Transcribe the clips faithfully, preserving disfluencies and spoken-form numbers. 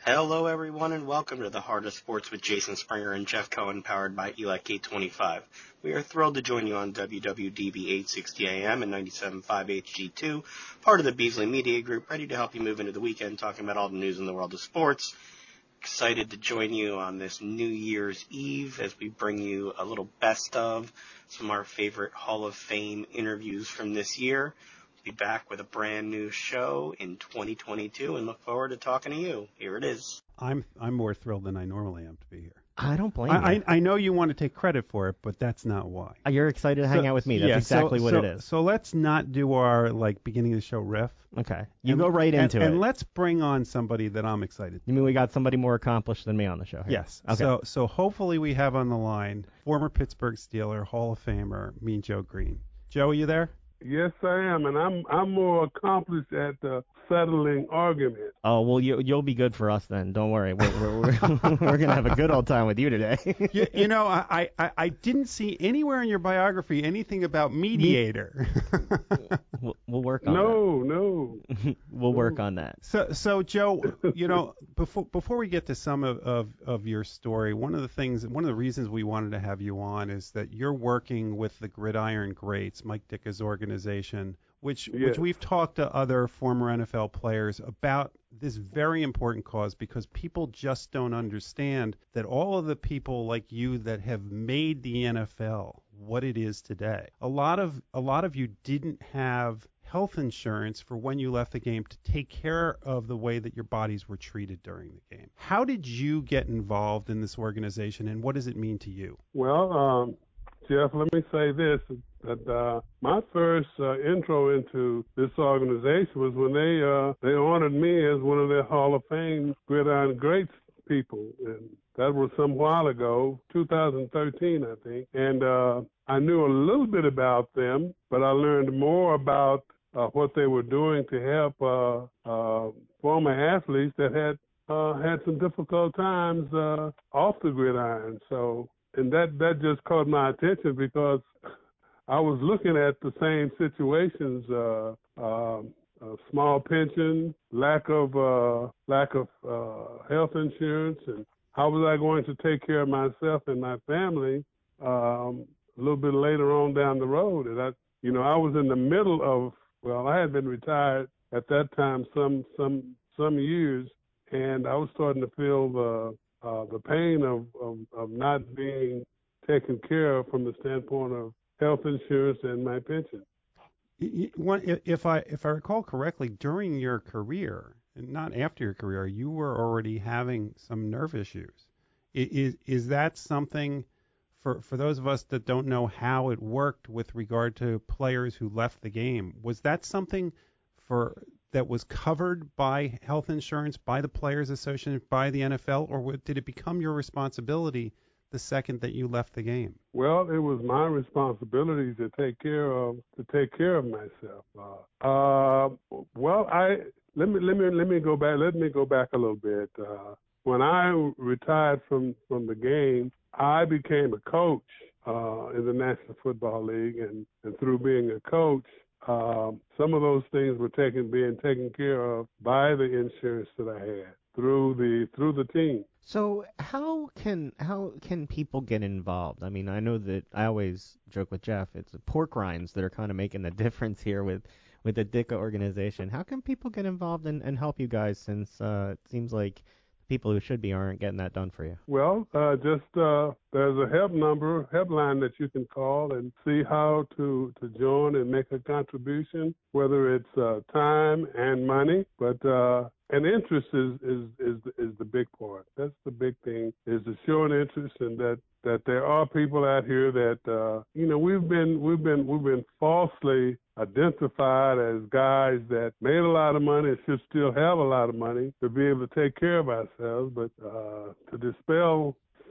Hello, everyone, and welcome to the Heart of Sports with Jason Springer and Jeff Cohen, powered by E L E C eight twenty-five. We are thrilled to join you on W W D B eight sixty A M and ninety-seven point five H G two, part of the Beasley Media Group, ready to help you move into the weekend talking about all the news in the world of sports. Excited to join you on this New Year's Eve as we bring you a little best of some of our favorite Hall of Fame interviews from this year. Be back with a brand new show in twenty twenty-two and look forward to talking to you. Here it is. I'm I'm more thrilled than I normally am to be here. I don't blame I, you. I, I know you want to take credit for it, but that's not why. You're excited to hang So- out with me. That's yeah, exactly so, what so, it is. So let's not do our like beginning of the show riff. Okay. You And- go right and- into it. And let's bring on somebody that I'm excited. You mean we got somebody more accomplished than me on the show here? Yes. Okay. So so hopefully we have on the line former Pittsburgh Steeler, Hall of Famer, Mean Joe Green. Joe, are you there? Yes, I am, and I'm I'm more accomplished at uh, settling arguments. Oh, well, you, you'll be good for us then. Don't worry. We're, we're, we're, we're going to have a good old time with you today. you, you know, I, I, I didn't see anywhere in your biography anything about mediator. we'll, we'll work on No, no. that. We'll work on that. So, so Joe, you know, before before we get to some of, of, of your story, one of the things, one of the reasons we wanted to have you on is that you're working with the Gridiron Greats, Mike Ditka's organization, which Yes. which we've talked to other former N F L players about this very important cause because people just don't understand that all of the people like you that have made the N F L what it is today. A lot of a lot of you didn't have health insurance for when you left the game to take care of the way that your bodies were treated during the game. How did you get involved in this organization, and what does it mean to you? Well, um, Jeff, let me say this: that uh, my first uh, intro into this organization was when they uh, they honored me as one of their Hall of Fame Gridiron Greats people, and that was some while ago, two thousand thirteen, I think. And uh, I knew a little bit about them, but I learned more about uh, what they were doing to help uh, uh, former athletes that had uh, had some difficult times uh, off the gridiron. So, and that that just caught my attention because I was looking at the same situations, uh, uh, uh, small pension, lack of uh, lack of uh, health insurance, and how was I going to take care of myself and my family um, a little bit later on down the road? And I, you know, I was in the middle of, well, I had been retired at that time some some some years, and I was starting to feel the uh, the pain of, of of not being taken care of from the standpoint of health insurance and my pension. Y- y- one- i- If I if I recall correctly, during your career, and not after your career, you were already having some nerve issues. I- Is is that something for for those of us that don't know how it worked with regard to players who left the game? Was that something for that was covered by health insurance, by the Players Association, by the N F L, or w- did it become your responsibility the second that you left the game? Well, it was my responsibility to take care of to take care of myself. Uh, uh, well, I let me let me let me go back. Let me go back a little bit. Uh, when I retired from from the game, I became a coach uh, in the National Football League, and, and through being a coach, um, some of those things were taken being taken care of by the insurance that I had through the through the team. So how can how can people get involved? I mean, I know that I always joke with Jeff. It's the pork rinds that are kind of making the difference here with, with the Ditka organization. How can people get involved and, and help you guys since uh, it seems like people who should be aren't getting that done for you? Well, uh, just uh, there's a help number, helpline that you can call and see how to, to join and make a contribution, whether it's uh, time and money. But uh, and interest is, is, is, is the big part. That's the big thing, is to show an interest in that, that there are people out here that, uh, you know, we've been, we've been, we've been falsely identified as guys that made a lot of money and should still have a lot of money to be able to take care of ourselves. But uh, to dispel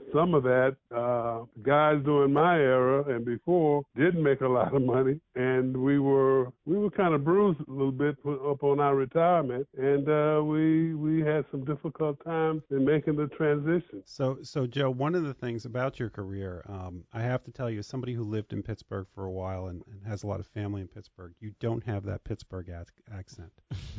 some of that, uh, guys during my era and before didn't make a lot of money, and we were we were kind of bruised a little bit up on our retirement, and uh, we we had some difficult times in making the transition. So, so Joe, one of the things about your career, um, I have to tell you, as somebody who lived in Pittsburgh for a while and, and has a lot of family in Pittsburgh, you don't have that Pittsburgh ac- accent.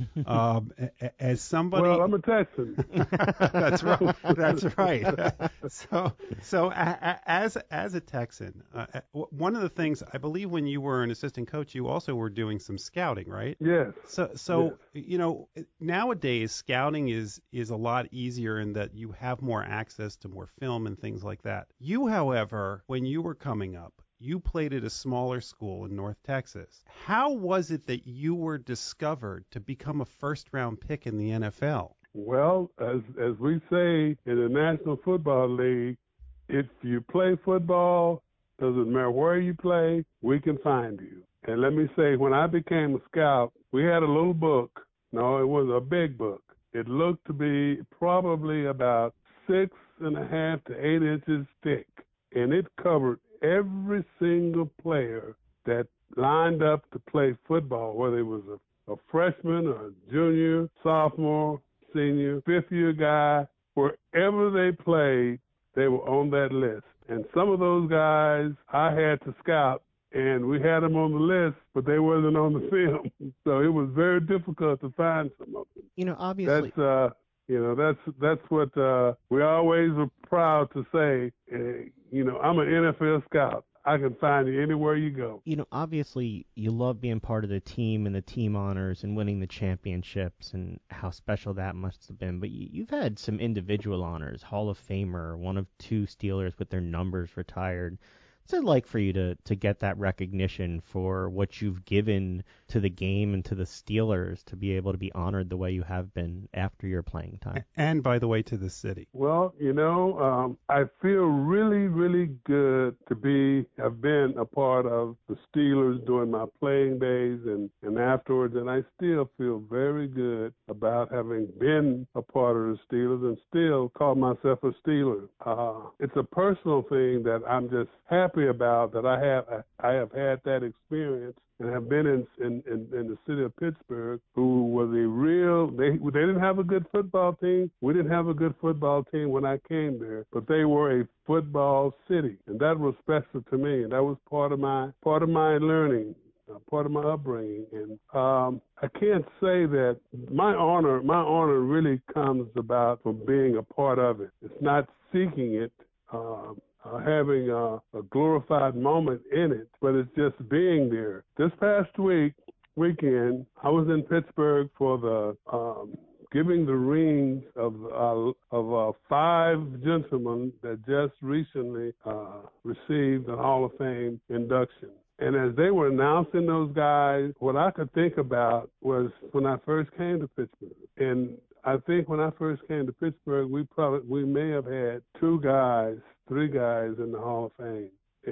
um, a- as somebody, well, I'm a Texan. That's right. That's right. So, so a, a, as as a Texan, uh, one of the things I believe when you were an assistant coach, you also were doing some scouting, right? Yes. So, so yes. you know, nowadays scouting is is a lot easier in that you have more access to more film and things like that. You, however, when you were coming up, you played at a smaller school in North Texas. How was it that you were discovered to become a first-round pick in the N F L? Well, as as we say in the National Football League, if you play football, doesn't matter where you play, we can find you. And let me say, when I became a scout, we had a little book. No, it was a big book. It looked to be probably about six and a half to eight inches thick, and it covered every single player that lined up to play football, whether it was a, a freshman or a junior, sophomore, senior, fifth year guy, wherever they played, they were on that list. And some of those guys I had to scout, and we had them on the list, but they wasn't on the film. So it was very difficult to find some of them. You know, obviously. That's, uh, you know, that's that's what uh, we always were proud to say. Uh, you know, I'm an N F L scout. I can find you anywhere you go. You know, obviously, you love being part of the team and the team honors and winning the championships and how special that must have been. But you, you've had some individual honors, Hall of Famer, one of two Steelers with their numbers retired. What's it like for you to, to get that recognition for what you've given to the game and to the Steelers to be able to be honored the way you have been after your playing time? And, by the way, to the city. Well, you know, um, I feel really, really good to be, have been a part of the Steelers during my playing days and, and afterwards, and I still feel very good about having been a part of the Steelers and still call myself a Steeler. Uh, it's a personal thing that I'm just happy about, that I have I have had that experience and have been in in, in in the city of Pittsburgh, who was a real they they didn't have a good football team. We didn't have a good football team when I came there, but they were a football city, and that was special to me, and that was part of my part of my learning. Uh, part of my upbringing, and um, I can't say that my honor my honor really comes about from being a part of it. It's not seeking it. Um, Uh, having a, a glorified moment in it, but it's just being there. This past week, weekend, I was in Pittsburgh for the um, giving the rings of uh, of uh, five gentlemen that just recently uh, received an Hall of Fame induction. And as they were announcing those guys, what I could think about was when I first came to Pittsburgh. And I think when I first came to Pittsburgh, we probably we may have had two guys, three guys in the Hall of Fame.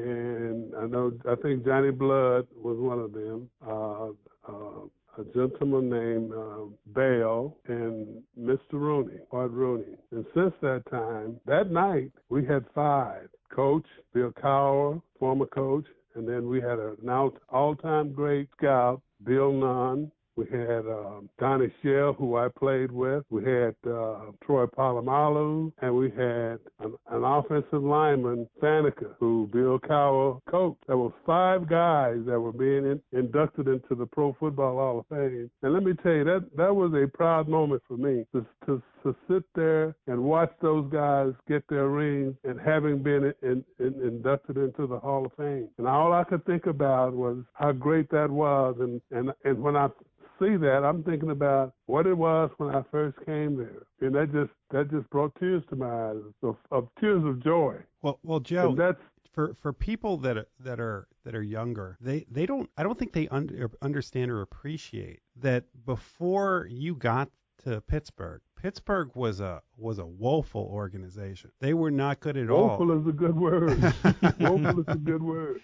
And I know I think Johnny Blood was one of them. Uh, uh, a gentleman named uh, Bale and Mister Rooney, Art Rooney. And since that time, that night we had five. Coach Bill Cowher, former coach, and then we had an all-time great scout, Bill Nunn. We had um, Donnie Shell, who I played with. We had uh, Troy Polamalu, and we had an, an offensive lineman, Faneca, who Bill Cowher coached. There were five guys that were being in, inducted into the Pro Football Hall of Fame. And let me tell you, that that was a proud moment for me to, to, to sit there and watch those guys get their rings and having been in, in, inducted into the Hall of Fame. And all I could think about was how great that was. And, and, and when I see that, I'm thinking about what it was when I first came there, and that just that just brought tears to my eyes, of, of tears of joy. Well, well, Joe, and that's for for people that are, that are that are younger, they they don't I don't think they under, understand or appreciate that before you got to Pittsburgh, Pittsburgh was a was a woeful organization. They were not good at woeful all. Woeful is a good word. Woeful is a good word.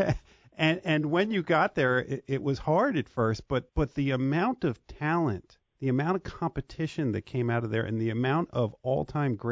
And and when you got there, it, it was hard at first, but but the amount of talent, the amount of competition that came out of there, and the amount of all-time great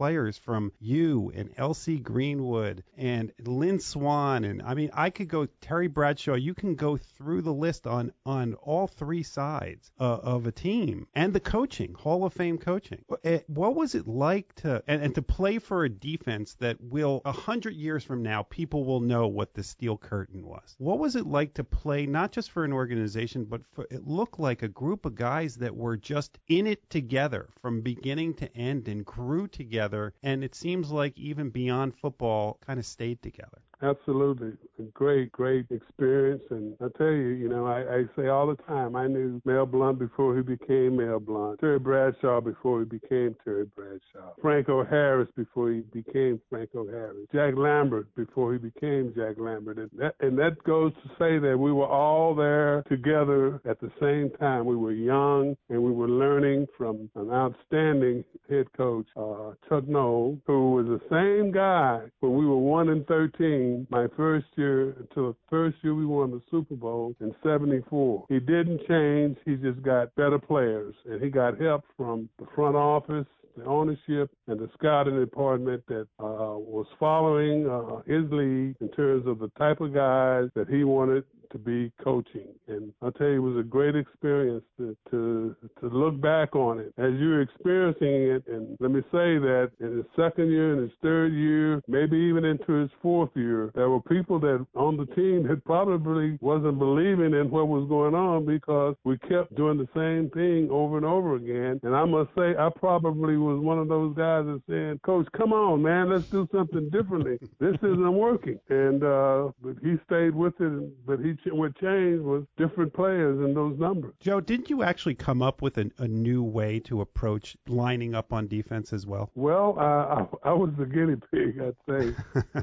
players from you and L C Greenwood and Lynn Swan, and I mean, I could go Terry Bradshaw. You can go through the list on on all three sides uh, of a team, and the coaching, Hall of Fame coaching. What was it like to and, and to play for a defense that will a hundred years from now people will know what the Steel Curtain was? What was it like to play not just for an organization, but for, it looked like a group of guys that were just in it together from beginning to end and grew together, and it seems like even beyond football kind of stayed together. Absolutely. A great, great experience. And I tell you, you know, I, I say all the time, I knew Mel Blount before he became Mel Blount, Terry Bradshaw before he became Terry Bradshaw, Franco Harris before he became Franco Harris, Jack Lambert before he became Jack Lambert. And that, and that goes to say that we were all there together at the same time. We were young and we were learning from an outstanding head coach, uh, Chuck Noll, who was the same guy when we were one and thirteen. My first year until the first year we won the Super Bowl in seventy-four. He didn't change. He just got better players, and he got help from the front office, the ownership, and the scouting department that uh, was following uh, his lead in terms of the type of guys that he wanted to be coaching. And I'll tell you, it was a great experience to, to to look back on it as you're experiencing it. And let me say that in his second year, in his third year, maybe even into his fourth year, there were people that on the team that probably wasn't believing in what was going on because we kept doing the same thing over and over again. And I must say, I probably was one of those guys that said, Coach, come on, man, let's do something differently. This isn't working. And uh, but he stayed with it, but he what changed was different players in those numbers. Joe, didn't you actually come up with a, a new way to approach lining up on defense as well? Well, uh, I, I was the guinea pig, I'd say.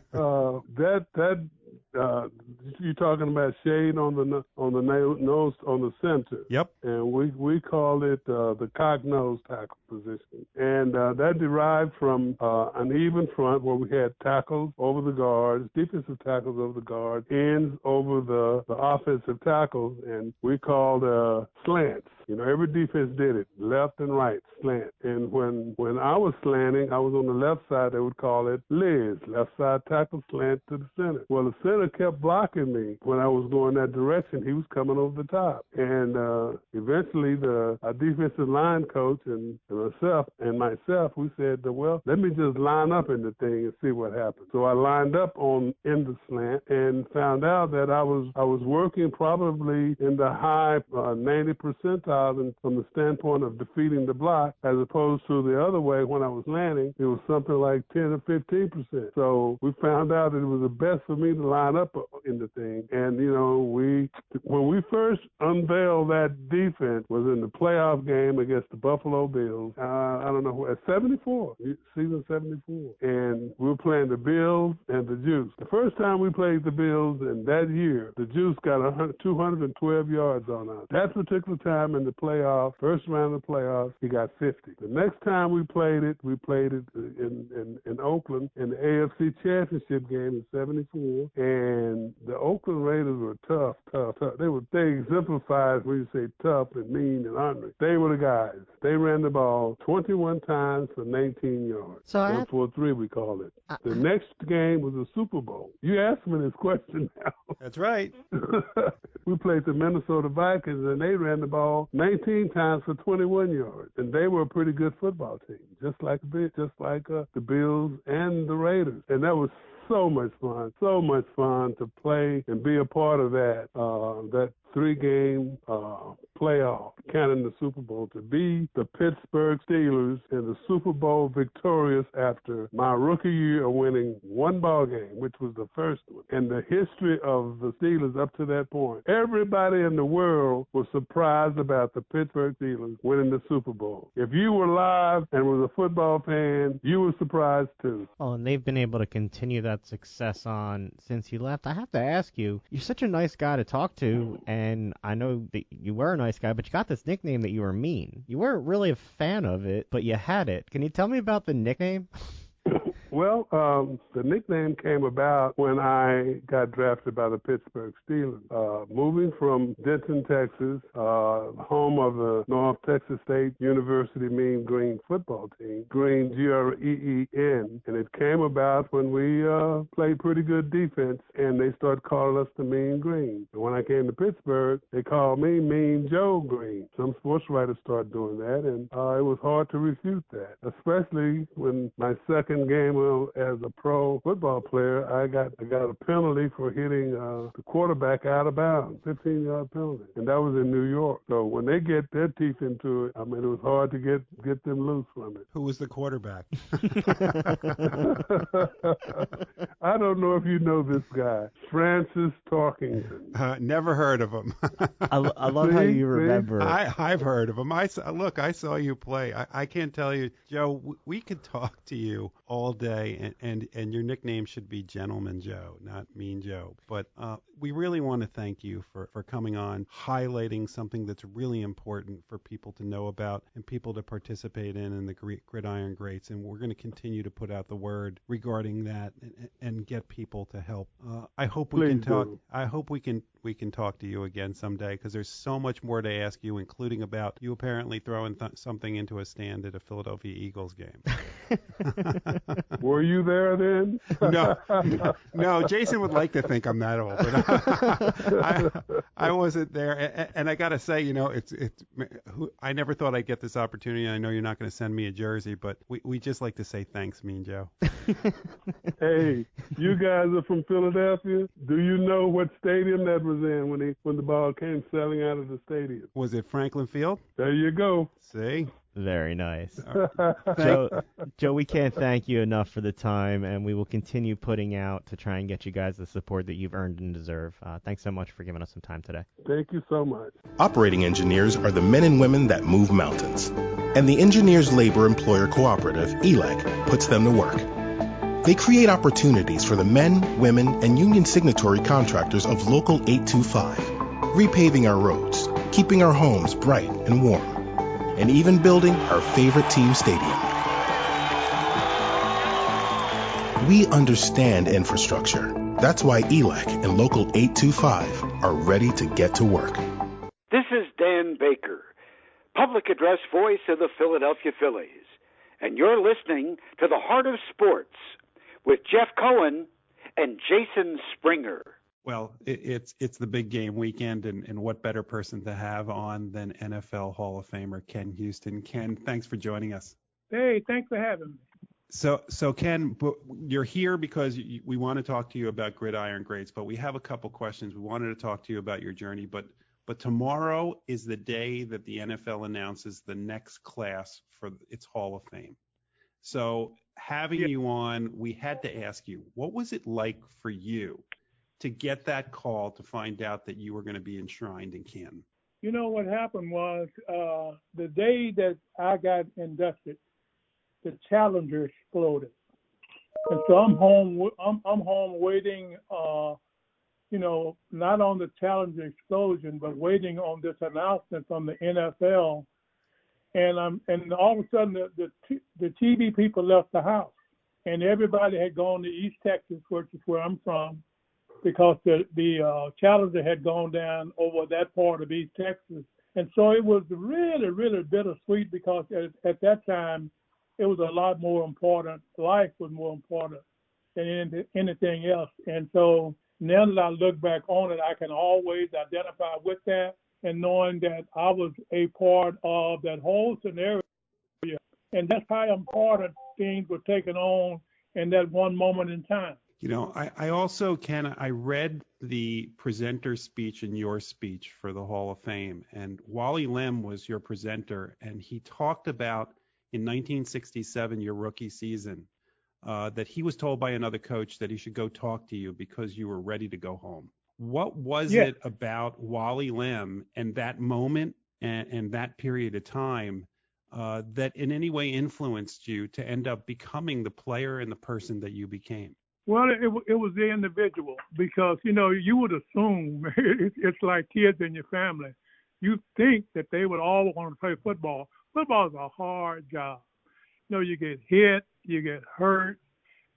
uh, that that uh, you're talking about shade on the on the nose on the center. Yep. And we we call it uh, the cock nose tackle position, and uh, that derived from uh, an even front where we had tackles over the guards, defensive tackles over the guards, ends over the, the offensive tackles, and we called uh, slants. You know, every defense did it, left and right, slant. And when when I was slanting, I was on the left side. They would call it Liz, left side tackle slant to the center. Well, the center kept blocking me when I was going that direction. He was coming over the top, and uh, eventually the our defensive line coach and, and myself and myself, we said, well, let me just line up in the thing and see what happens. So I lined up on in the slant and found out that I was I was working probably in the high uh, ninety percentile from the standpoint of defeating the block, as opposed to the other way when I was landing, it was something like ten or fifteen percent. So we found out that it was the best for me to line up in the thing. And, you know, we when we first unveiled that defense was in the playoff game against the Buffalo Bills. Uh, I don't know, at seventy-four, season seventy-four. And we were playing the Bills and the Juice. The first time we played the Bills in that year, the Juice got two hundred twelve yards on us. That particular time in the playoffs, first round of the playoffs, he got fifty. The next time we played it, we played it in, in, in Oakland in the A F C Championship game in seventy-four, and the Oakland Raiders were tough, tough, tough. They were they exemplified when you say tough and mean and hungry. They were the guys. They ran the ball twenty-one times for nineteen yards. So one four three, we call it. Uh, the next game was the Super Bowl. You asked me this question now. That's right. We played the Minnesota Vikings, and they ran the ball nineteen times for twenty-one yards, and they were a pretty good football team, just like just like uh, the Bills and the Raiders, and that was so much fun, so much fun to play and be a part of that uh, that three-game uh, playoff, counting the Super Bowl, to be the Pittsburgh Steelers in the Super Bowl victorious after my rookie year of winning one ball game, which was the first one. In the history of the Steelers up to that point, everybody in the world was surprised about the Pittsburgh Steelers winning the Super Bowl. If you were live and was a football fan, you were surprised too. Oh, and they've been able to continue that success on since you left. I have to ask you, you're such a nice guy to talk to, and I know that you were a nice guy, but you got this nickname that you were mean. You weren't really a fan of it, but you had it. Can you tell me about the nickname? Well, um, the nickname came about when I got drafted by the Pittsburgh Steelers. Uh, moving from Denton, Texas, uh, home of the North Texas State University Mean Green football team, Green, G R E E N, and it came about when we uh, played pretty good defense, and they started calling us the Mean Green. And when I came to Pittsburgh, they called me Mean Joe Green. Some sports writers started doing that, and uh, it was hard to refute that, especially when my second game as a pro football player, I got I got a penalty for hitting uh, the quarterback out of bounds, fifteen-yard penalty, and that was in New York. So when they get their teeth into it, I mean, it was hard to get get them loose from it. Who was the quarterback? I don't know if you know this guy, Francis Tarkington. Uh, never heard of him. I, I love See? how you See? remember. I, I've heard of him. I saw, look, I saw you play. I, I can't tell you, Joe. W- we could talk to you all day, and, and, and your nickname should be Gentleman Joe, not Mean Joe. But uh, we really want to thank you for, for coming on, highlighting something that's really important for people to know about and people to participate in in the Gridiron Greats. And we're going to continue to put out the word regarding that and, and get people to help. Uh, I hope we Please can talk. do. I hope we can we can talk to you again someday, because there's so much more to ask you, including about you apparently throwing th- something into a stand at a Philadelphia Eagles game. Were you there then? No, no. Jason would like to think I'm that old, but I, I wasn't there. And, and I got to say, you know, it's it's. I never thought I'd get this opportunity. I know you're not going to send me a jersey, but we we just like to say thanks, Mean Joe. Hey, you guys are from Philadelphia. Do you know what stadium that was in when he when the ball came sailing out of the stadium? Was it Franklin Field? There you go. See? Very nice. Joe, Joe, we can't thank you enough for the time, and we will continue putting out to try and get you guys the support that you've earned and deserve. Uh, thanks so much for giving us some time today. Thank you so much. Operating engineers are the men and women that move mountains. And the Engineers Labor Employer Cooperative, E L E C, puts them to work. They create opportunities for the men, women, and union signatory contractors of Local eight two five, repaving our roads, keeping our homes bright and warm, and even building our favorite team stadium. We understand infrastructure. That's why E L E C and Local eight two five are ready to get to work. This is Dan Baker, public address voice of the Philadelphia Phillies, and you're listening to The Heart of Sports with Jeff Cohen and Jason Springer. Well, it, it's it's the big game weekend, and, and what better person to have on than N F L Hall of Famer Ken Houston. Ken, thanks for joining us. Hey, thanks for having me. So, so Ken, you're here because you, we want to talk to you about Gridiron Greats, but we have a couple questions. We wanted to talk to you about your journey, but but tomorrow is the day that the N F L announces the next class for its Hall of Fame. So having yeah. you on, we had to ask you, what was it like for you to get that call to find out that you were going to be enshrined in Canton? You know, what happened was uh, the day that I got inducted, the Challenger exploded. And so I'm home, I'm, I'm home waiting, uh, you know, not on the Challenger explosion, but waiting on this announcement from the N F L. And I'm, and all of a sudden the, the, the T V people left the house, and everybody had gone to East Texas, which is where I'm from, because the, the uh, Challenger had gone down over that part of East Texas. And so it was really, really bittersweet, because at, at that time, it was a lot more important. Life was more important than anything else. And so now that I look back on it, I can always identify with that, and knowing that I was a part of that whole scenario. And that's how important things were taken on in that one moment in time. You know, I, I also, Ken, I read the presenter's speech and your speech for the Hall of Fame, and Wally Lim was your presenter, and he talked about in nineteen sixty-seven, your rookie season, uh, that he was told by another coach that he should go talk to you because you were ready to go home. What was yeah. it about Wally Lim and that moment and, and that period of time uh, that in any way influenced you to end up becoming the player and the person that you became? Well, it, it was the individual, because, you know, you would assume it's like kids in your family. You think that they would all want to play football. Football is a hard job. You know, you get hit, you get hurt,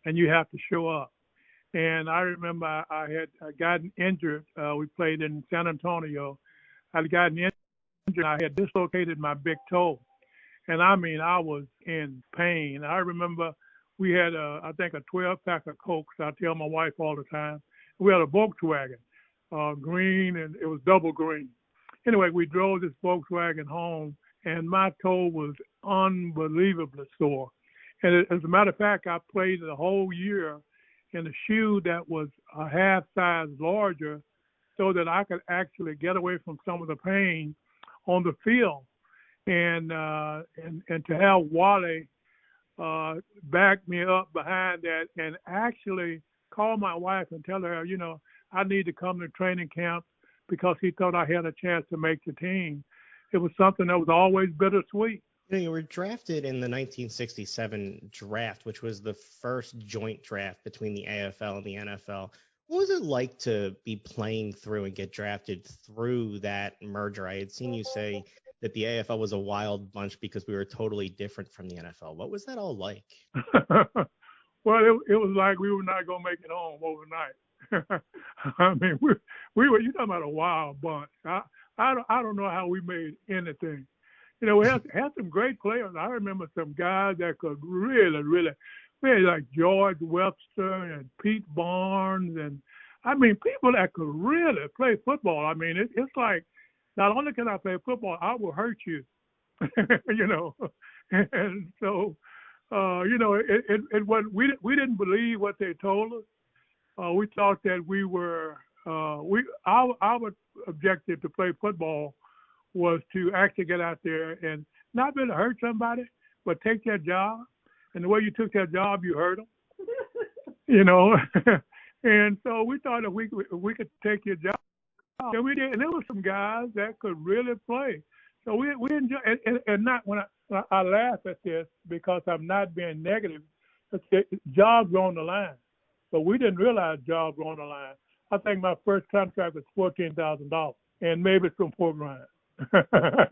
and you have to show up. And I remember I, I had I gotten injured. Uh, we played in San Antonio. I'd gotten injured. I had dislocated my big toe. And I mean, I was in pain. I remember we had, a, I think, a twelve-pack of Cokes. I tell my wife all the time. We had a Volkswagen, uh, green, and it was double green. Anyway, we drove this Volkswagen home, and my toe was unbelievably sore. And it, as a matter of fact, I played the whole year in a shoe that was a half size larger so that I could actually get away from some of the pain on the field. And uh, and and to have Wally uh, back me up behind that and actually call my wife and tell her, you know, I need to come to training camp because he thought I had a chance to make the team. It was something that was always bittersweet. You know, you were drafted in the nineteen sixty-seven draft, which was the first joint draft between the A F L and the N F L. What was it like to be playing through and get drafted through that merger? I had seen you say that the A F L was a wild bunch because we were totally different from the N F L. What was that all like? Well, it, it was like we were not going to make it home overnight. I mean, we we were, you're talking about a wild bunch. I, I, don't, I don't know how we made anything. You know, we had, had some great players. I remember some guys that could really, really, we had like George Webster and Pete Barnes. And, I mean, people that could really play football. I mean, it, it's like, not only can I play football, I will hurt you, you know. And so, uh, you know, it, it, it was, we, we didn't believe what they told us. Uh, we thought that we were, uh, we our, our objective to play football was to actually get out there and not really hurt somebody, but take their job. And the way you took their job, you hurt them, you know. And so we thought if we, if we could take your job, and we did, and there were some guys that could really play. So we we enjoy, and, and, and not when I, I laugh at this because I'm not being negative. Jobs were on the line, but we didn't realize jobs were on the line. I think my first contract was fourteen thousand dollars, and maybe some Pork Rinds. So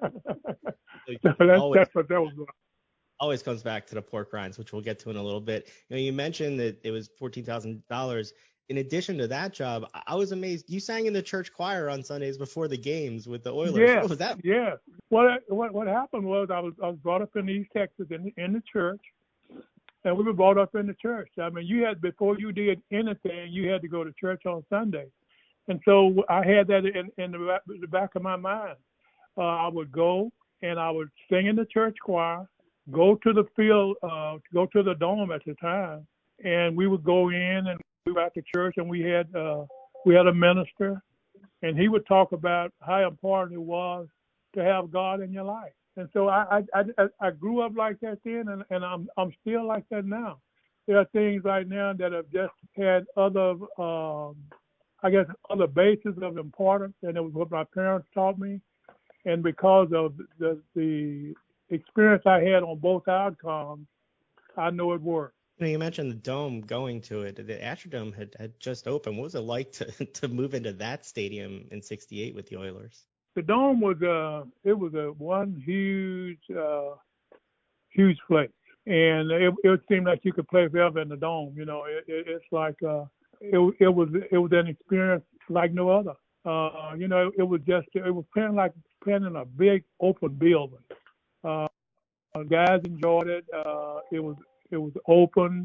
that's, always, that's what that was like. Always comes back to the Pork Rinds, which we'll get to in a little bit. You know, you mentioned that it was fourteen thousand dollars. In addition to that job, I was amazed. You sang in the church choir on Sundays before the games with the Oilers. Yeah, What was that? Yeah. What, what what happened was I was I was brought up in East Texas in in the church, and we were brought up in the church. I mean, you had before you did anything, you had to go to church on Sunday, and so I had that in, in the, the back of my mind. Uh, I would go and I would sing in the church choir, go to the field, uh, go to the dome at the time, and we would go in and we were at the church, and we had uh, we had a minister, and he would talk about how important it was to have God in your life. And so I I, I, I grew up like that then, and, and I'm I'm still like that now. There are things right now that have just had other, um, I guess, other bases of importance, and it was what my parents taught me. And because of the the experience I had on both outcomes, I know it worked. You know, you mentioned the Dome, going to it. The Astrodome had, had just opened. What was it like to, to move into that stadium in sixty-eight with the Oilers? The Dome was uh it was a one huge uh huge place, and it it seemed like you could play forever in the Dome. You know, it, it, it's like uh it it was it was an experience like no other. Uh, you know, it was just it was playing like playing in a big open building. Uh, guys enjoyed it. Uh, it was it was open.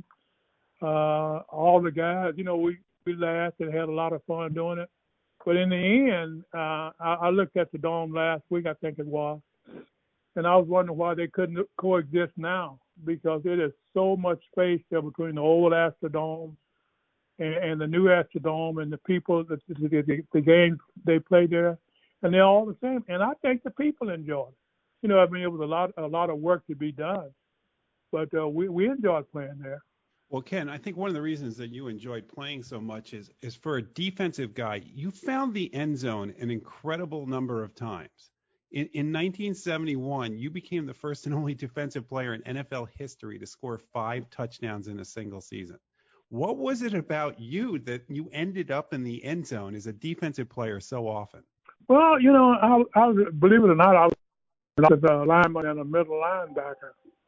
Uh, all the guys, you know, we, we laughed and had a lot of fun doing it. But in the end, uh, I, I looked at the Dome last week, I think it was, and I was wondering why they couldn't coexist now, because it is so much space there between the old Astrodome and, and the new Astrodome, and the people, the, the, the, the games they play there, and they're all the same. And I think the people enjoyed it. You know, I mean, it was a lot, a lot of work to be done, but uh, we, we enjoyed playing there. Well, Ken, I think one of the reasons that you enjoyed playing so much is, is for a defensive guy, you found the end zone an incredible number of times. In, in nineteen seventy-one, you became the first and only defensive player in N F L history to score five touchdowns in a single season. What was it about you that you ended up in the end zone as a defensive player so often? Well, you know, I, I was, believe it or not, I was a lineman and a middle linebacker.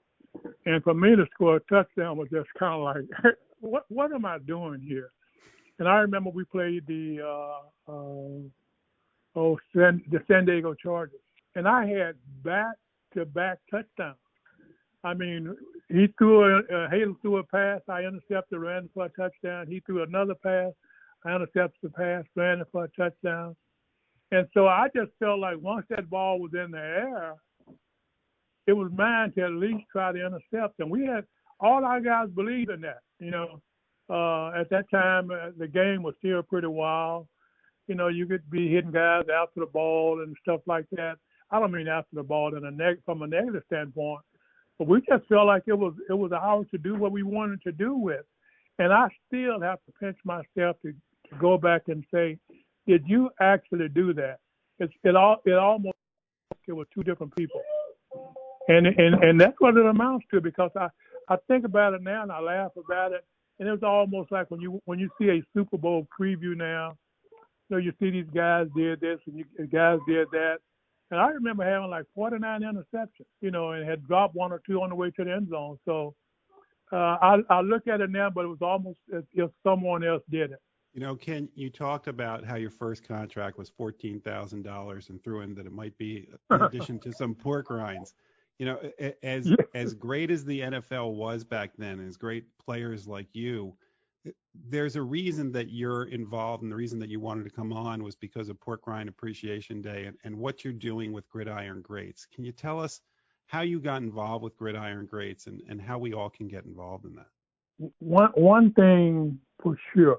And for me to score a touchdown was just kind of like, what what am I doing here? And I remember we played the uh, uh, oh San, the San Diego Chargers, and I had back-to-back touchdowns. I mean, he threw a uh, Haley threw a pass, I intercepted, ran for a touchdown. He threw another pass, I intercepted the pass, ran for a touchdown. And so I just felt like once that ball was in the air, it was mine to at least try to intercept. And we had all our guys believed in that. You know, uh, at that time uh, the game was still pretty wild. You know, you could be hitting guys after the ball and stuff like that. I don't mean after the ball in a neg- from a negative standpoint, but we just felt like it was it was ours to do what we wanted to do with. And I still have to pinch myself to, to go back and say, did you actually do that? It's, it all it almost it was two different people, and and and that's what it amounts to. Because I, I think about it now and I laugh about it, and it's almost like when you when you see a Super Bowl preview now, you know, you see these guys did this and you, guys did that, and I remember having like forty-nine interceptions, you know, and had dropped one or two on the way to the end zone. So uh, I I look at it now, but it was almost as if someone else did it. You know, Ken, you talked about how your first contract was fourteen thousand dollars and threw in that it might be in addition to some pork rinds. You know, as Yeah. as great as the N F L was back then, as great players like you, there's a reason that you're involved, and the reason that you wanted to come on was because of Pork Rind Appreciation Day and, and what you're doing with Gridiron Greats. Can you tell us how you got involved with Gridiron Greats and, and how we all can get involved in that? One one thing for sure.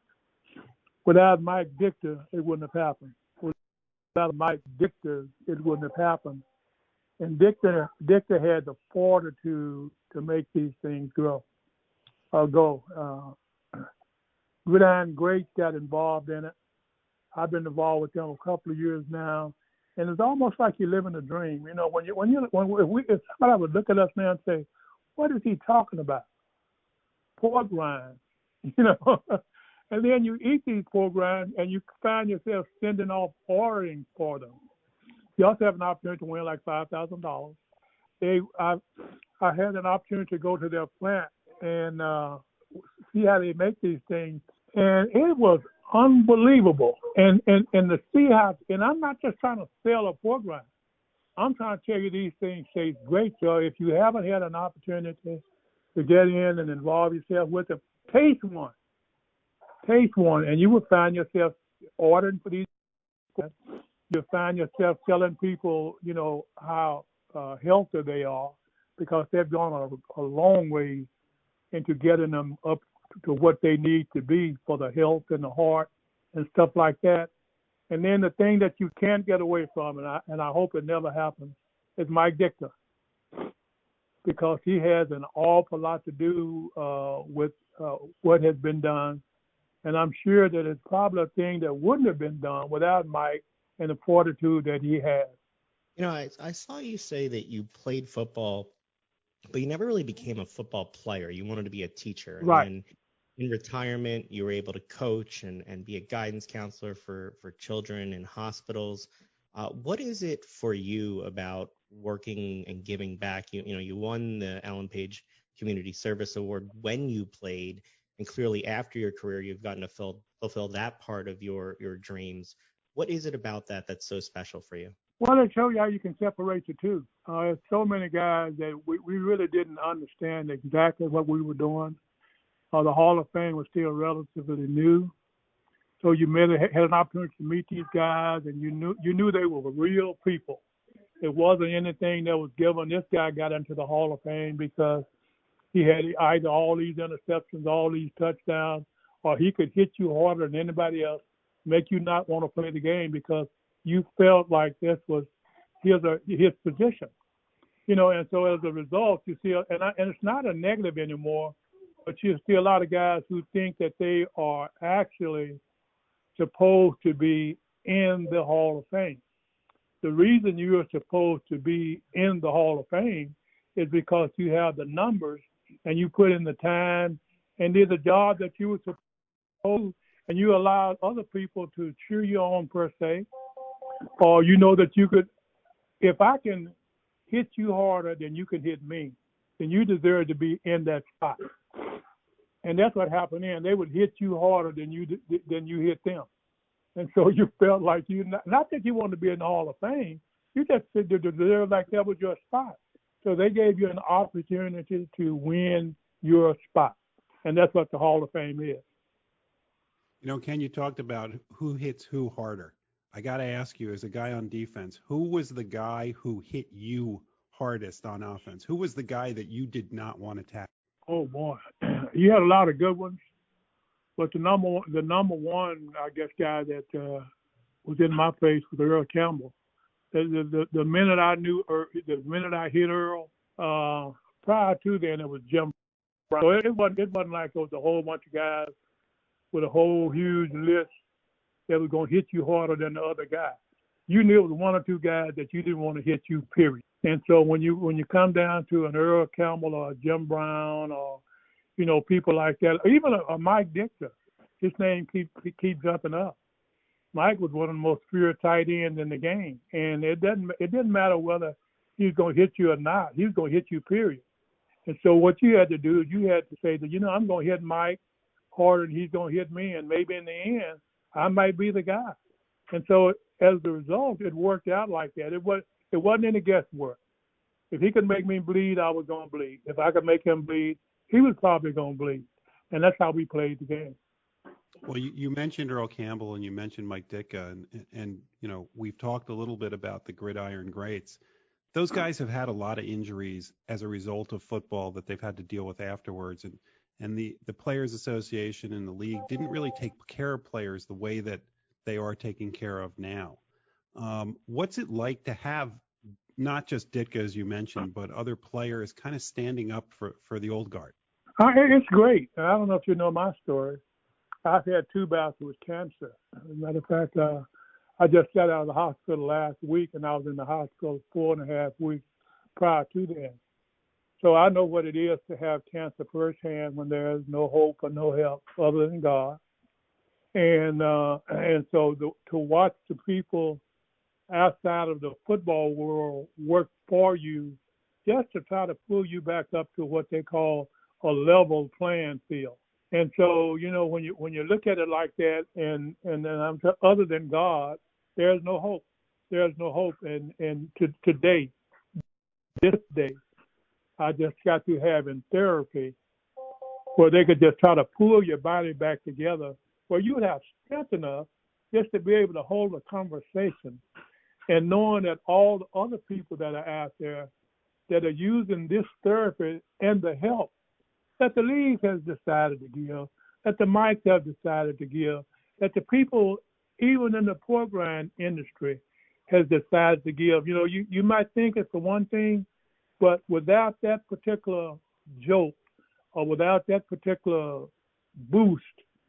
Without Mike Dichter, it wouldn't have happened. Without Mike Dichter, it wouldn't have happened. And Dichter, Dichter had the fortitude to make these things grow, uh, go. Uh, Gridiron Greats got involved in it. I've been involved with them a couple of years now, and it's almost like you're living a dream. You know, when you when you when we, if, we, if somebody would look at us now and say, "What is he talking about?" Pork rinds, you know. And then you eat these pork rinds, and you find yourself sending off ordering for them. You also have an opportunity to win like five thousand dollars. They, I, I had an opportunity to go to their plant and uh, see how they make these things, and it was unbelievable. And and and to see how, and I'm not just trying to sell a pork rind. I'm trying to tell you these things taste great. So if you haven't had an opportunity to get in and involve yourself with them, taste one. Taste one, and you will find yourself ordering for these. You'll find yourself telling people, you know, how uh, healthy they are, because they've gone a, a long way into getting them up to what they need to be for the health and the heart and stuff like that. And then the thing that you can't get away from, and I and I hope it never happens, is Mike Dichter, because he has an awful lot to do uh, with uh, what has been done. And I'm sure that it's probably a thing that wouldn't have been done without Mike and the fortitude that he has. You know, I, I saw you say that you played football, but you never really became a football player. You wanted to be a teacher. And Right. then in retirement, you were able to coach and, and be a guidance counselor for, for children in hospitals. Uh, what is it for you about working and giving back? You, you know, you won the Ellen Page Community Service Award when you played. And clearly after your career, you've gotten to fill, fulfill that part of your, your dreams. What is it about that that's so special for you? Well, it shows you how you can separate the two. Uh, there's so many guys that we, we really didn't understand exactly what we were doing. Uh, the Hall of Fame was still relatively new. So you met, had an opportunity to meet these guys, and you knew you knew they were real people. It wasn't anything that was given. This guy got into the Hall of Fame because he had either all these interceptions, all these touchdowns, or he could hit you harder than anybody else, make you not want to play the game because you felt like this was his uh, his position, you know. And so as a result, you see, and I, and it's not a negative anymore, but you see a lot of guys who think that they are actually supposed to be in the Hall of Fame. The reason you are supposed to be in the Hall of Fame is because you have the numbers and you put in the time and did the job that you were supposed to, and you allowed other people to cheer you on per se, or you know that you could, if I can hit you harder than you can hit me, then you deserve to be in that spot. And that's what happened then. They would hit you harder than you than you hit them. And so you felt like you, not, not that you wanted to be in the Hall of Fame, you just deserved like that was your spot. So they gave you an opportunity to win your spot. And that's what the Hall of Fame is. You know, Ken, you talked about who hits who harder. I got to ask you, as a guy on defense, who was the guy who hit you hardest on offense? Who was the guy that you did not want to tackle? Oh, boy. You had a lot of good ones. But the number one, the number one, I guess, guy that uh, was in my face was Earl Campbell. The, the, the, the minute I knew, or the minute I hit Earl, uh, prior to then it was Jim Brown. So it wasn't, it wasn't like it was a whole bunch of guys with a whole huge list that was going to hit you harder than the other guy. You knew it was one or two guys that you didn't want to hit you, period. And so when you when you come down to an Earl Campbell or a Jim Brown or, you know, people like that, or even a, a Mike Ditka, his name keeps keep jumping up. Mike was one of the most feared tight ends in the game, and it doesn't it didn't matter whether he was going to hit you or not. He was going to hit you, period. And so what you had to do is you had to say that, you know, I'm going to hit Mike harder than he's going to hit me, and maybe in the end I might be the guy. And so as a result, it worked out like that. It was it wasn't any guesswork. If he could make me bleed, I was going to bleed. If I could make him bleed, he was probably going to bleed. And that's how we played the game. Well, you, you mentioned Earl Campbell and you mentioned Mike Ditka, and, and, you know, we've talked a little bit about the gridiron greats. Those guys have had a lot of injuries as a result of football that they've had to deal with afterwards. And, and the, the Players Association and the league didn't really take care of players the way that they are taken care of now. Um, what's it like to have not just Ditka, as you mentioned, but other players kind of standing up for, for the old guard? Uh, it's great. I don't know if you know my story. I've had two bouts with cancer. As a matter of fact, uh, I just got out of the hospital last week, and I was in the hospital four and a half weeks prior to that. So I know what it is to have cancer firsthand when there's no hope or no help other than God. And uh, and so the, to watch the people outside of the football world work for you just to try to pull you back up to what they call a level playing field. And so, you know, when you when you look at it like that, and and then I'm t- other than God, there's no hope. There's no hope. And and to, today, this day, I just got through having therapy where they could just try to pull your body back together, where you would have strength enough just to be able to hold a conversation, and knowing that all the other people that are out there that are using this therapy and the help that the league has decided to give, that the mics have decided to give, that the people, even in the program industry, has decided to give. You know, you, you might think it's the one thing, but without that particular jolt or without that particular boost,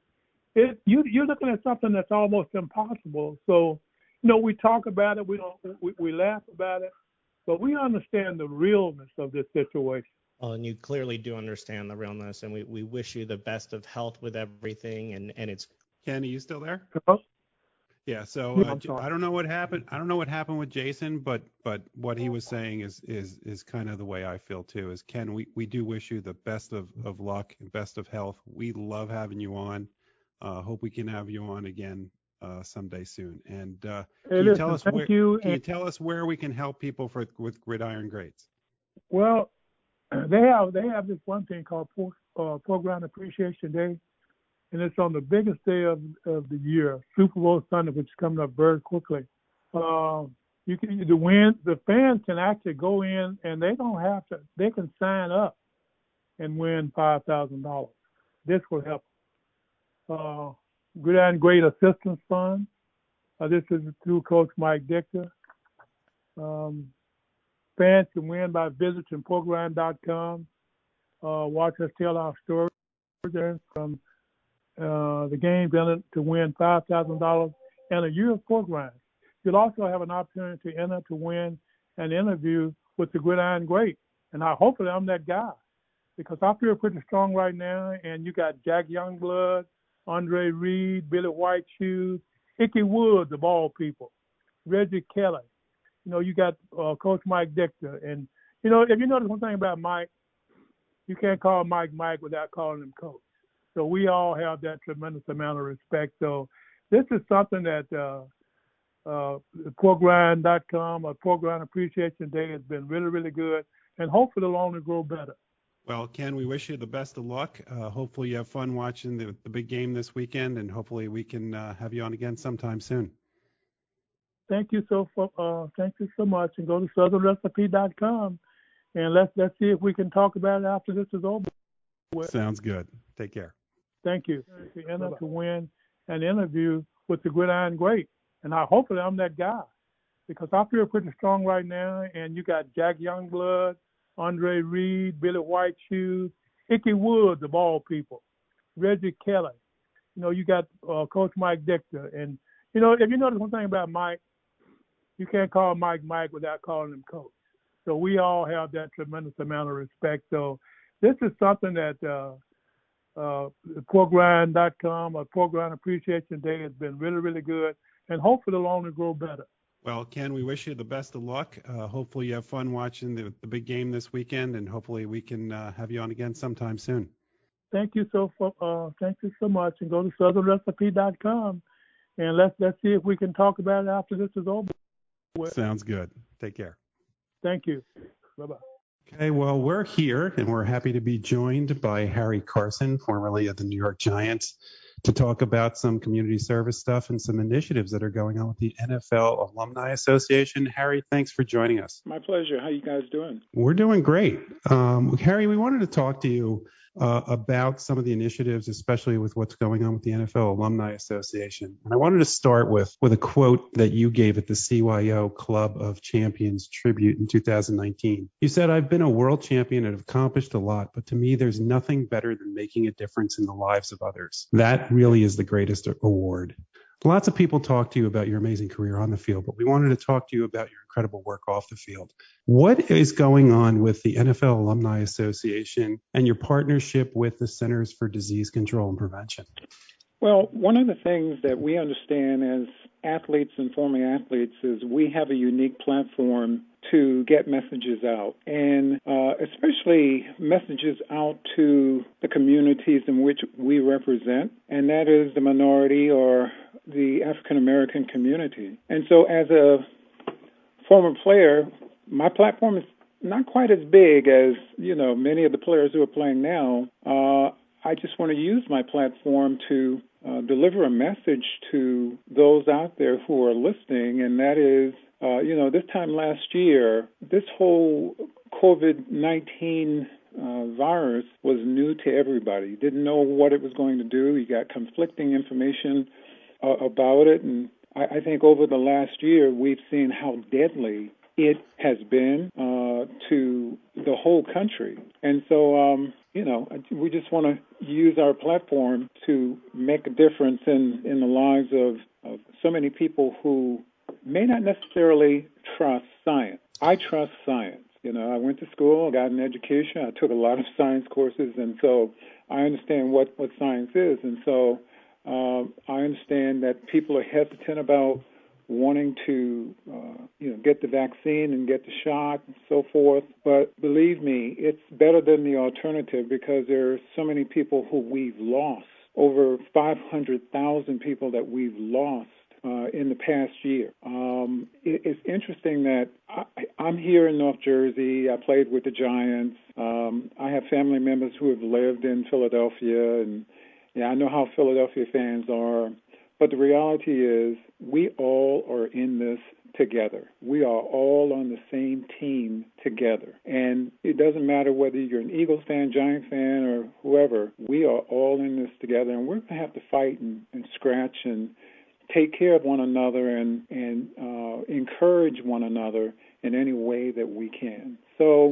it, you, you're looking at something that's almost impossible. So, you know, we talk about it, we don't, we, we laugh about it, but we understand the realness of this situation. Well, and you clearly do understand the realness, and we, we wish you the best of health with everything. And, and it's Ken, are you still there? Hello? Yeah. So Yeah, uh, I don't know what happened. I don't know what happened with Jason, but but what he was saying is is is kind of the way I feel too. Is Ken, we, we do wish you the best of, of luck and best of health. We love having you on. Uh, hope we can have you on again uh, someday soon. And uh, Hey, can you listen, tell us thank where you. can you And, tell us where we can help people for with Gridiron Greats? well, they have they have this one thing called Pro, uh, Program Appreciation Day, and it's on the biggest day of, of the year, Super Bowl Sunday, which is coming up very quickly. Uh, you can the win the fans can actually go in and they don't have to. They can sign up and win five thousand dollars. This will help. Uh, Gridiron Great Assistance Fund. Uh, this is through Coach Mike Ditka. Um, Fans can win by visiting program dot com. Uh, watch us tell our stories there from uh, the game to win five thousand dollars and a year of programs. You'll also have an opportunity to enter to win an interview with the Gridiron Great. And I hopefully I'm that guy because I feel pretty strong right now. And you got Jack Youngblood, Andre Reed, Billy White Shoes, Ickey Woods of all people, Reggie Kelly. You know, you got uh, Coach Mike Ditka. And, you know, if you notice one thing about Mike, you can't call Mike Mike without calling him Coach. So we all have that tremendous amount of respect. So this is something that uh, uh, pork rind dot com or Pork Rind Appreciation Day has been really, really good, and hopefully it'll only grow better. Well, Ken, we wish you the best of luck. Uh, hopefully you have fun watching the, the big game this weekend, and hopefully we can uh, have you on again sometime soon. Thank you so for, uh, thank you so much, and go to southern recipe dot com, and let's let's see if we can talk about it after this is over. Sounds good. Take care. Thank you. To enter to win an interview with the Gridiron Great, and I hopefully I'm that guy, because I feel pretty strong right now. And you got Jack Youngblood, Andre Reed, Billy White Shoes, Ickey Woods of all people, Reggie Kelly. You know, you got uh, Coach Mike Dichter, and you know, if you notice one thing about Mike, you can't call Mike Mike without calling him Coach. So we all have that tremendous amount of respect. So this is something that uh, uh, pork rind dot com or Pork Rind Appreciation Day has been really, really good, and hopefully it'll only grow better. Well, Ken, we wish you the best of luck. Uh, hopefully you have fun watching the, the big game this weekend, and hopefully we can uh, have you on again sometime soon. Thank you so for, uh, thank you so much, and go to southern recipe dot com, and let's let's see if we can talk about it after this is over. Sounds good. Take care. Thank you. Bye-bye. Okay, well, we're here, and we're happy to be joined by Harry Carson, formerly of the New York Giants, to talk about some community service stuff and some initiatives that are going on with the N F L Alumni Association. Harry, thanks for joining us. My pleasure. How you guys doing? We're doing great. Um, Harry, we wanted to talk to you uh, about some of the initiatives, especially with what's going on with the N F L Alumni Association. And I wanted to start with, with a quote that you gave at the C Y O Club of Champions tribute in two thousand nineteen. You said, "I've been a world champion and have accomplished a lot, but to me, there's nothing better than making a difference in the lives of others. That really is the greatest award." Lots of people talk to you about your amazing career on the field, but we wanted to talk to you about your incredible work off the field. What is going on with the N F L Alumni Association and your partnership with the Centers for Disease Control and Prevention? Well, one of the things that we understand as athletes and former athletes is we have a unique platform to get messages out, and uh, especially messages out to the communities in which we represent, and that is the minority or the African American community. And so as a former player, my platform is not quite as big as, you know, many of the players who are playing now. Uh, I just want to use my platform to uh, deliver a message to those out there who are listening, and that is, uh, you know, this time last year, this whole COVID nineteen uh, virus was new to everybody. Didn't know what it was going to do. You got conflicting information uh, about it, and I, I think over the last year we've seen how deadly it has been uh, to the whole country. And so, um, you know, we just want to use our platform to make a difference in, in the lives of, of so many people who may not necessarily trust science. I trust science. You know, I went to school, got an education, I took a lot of science courses, and so I understand what, what science is. And so um, I understand that people are hesitant about wanting to, uh, you know, get the vaccine and get the shot and so forth. But believe me, it's better than the alternative, because there are so many people who we've lost, over five hundred thousand people that we've lost uh, in the past year. Um, it, it's interesting that I, I'm here in North Jersey. I played with the Giants. Um, I have family members who have lived in Philadelphia, and yeah, I know how Philadelphia fans are. But the reality is we all are in this together. We are all on the same team together. And it doesn't matter whether you're an Eagles fan, Giant fan, or whoever. We are all in this together, and we're going to have to fight and, and scratch and take care of one another and, and uh, encourage one another in any way that we can. So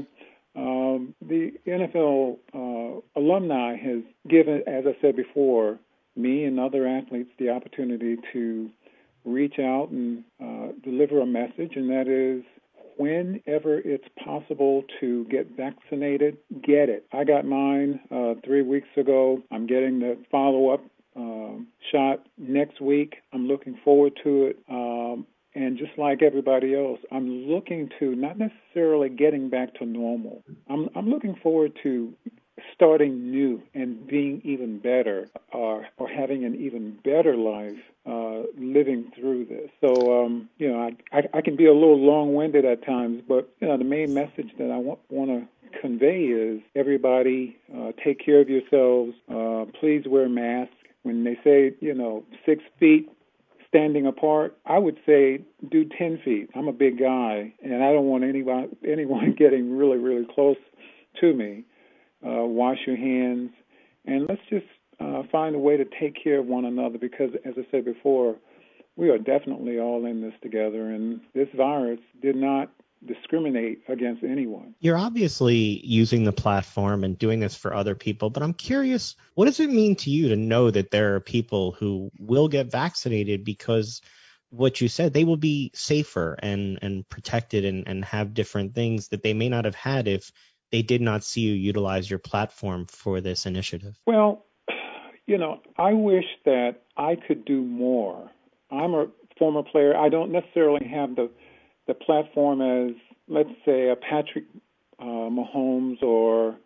um, the N F L uh, alumni has given, as I said before, me and other athletes the opportunity to reach out and uh, deliver a message, and that is, whenever it's possible to get vaccinated, get it. I got mine uh, three weeks ago. I'm getting the follow-up um, shot next week. I'm looking forward to it. Um, and just like everybody else, I'm looking to not necessarily getting back to normal. I'm, I'm looking forward to starting new and being even better, or, or having an even better life uh, living through this. So, um, you know, I, I, I can be a little long-winded at times, but, you know, the main message that I want, want to convey is everybody uh, take care of yourselves. Uh, please wear masks. When they say, you know, six feet standing apart, I would say do ten feet. I'm a big guy, and I don't want anyone, anyone getting really, really close to me. Uh, wash your hands, and let's just uh, find a way to take care of one another because, as I said before, we are definitely all in this together, and this virus did not discriminate against anyone. You're obviously using the platform and doing this for other people, but I'm curious, what does it mean to you to know that there are people who will get vaccinated because what you said, they will be safer and, and protected and, and have different things that they may not have had if they did not see you utilize your platform for this initiative? Well, you know, I wish that I could do more. I'm a former player. I don't necessarily have the the platform as, let's say, a Patrick uh, Mahomes or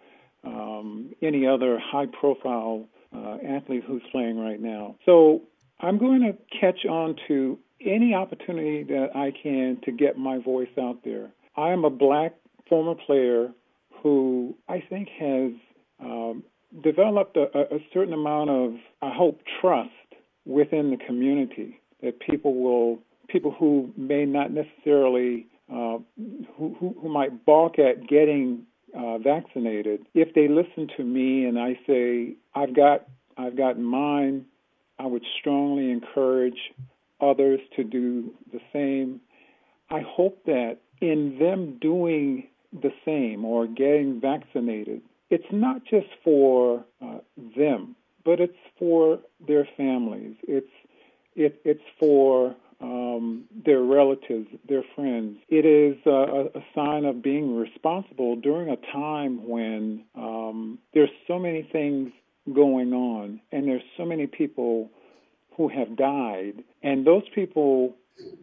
um, any other high-profile uh, athlete who's playing right now. So I'm going to catch on to any opportunity that I can to get my voice out there. I am a black former player who I think has um, developed a, a certain amount of, I hope, trust within the community that people will, people who may not necessarily, uh, who, who, who might balk at getting uh, vaccinated, if they listen to me and I say, I've got, I've gotten mine, I would strongly encourage others to do the same. I hope that in them doing the same or getting vaccinated, it's not just for uh, them, but it's for their families. It's it, it's for um, their relatives, their friends. It is a, a sign of being responsible during a time when um, there's so many things going on and there's so many people who have died, and those people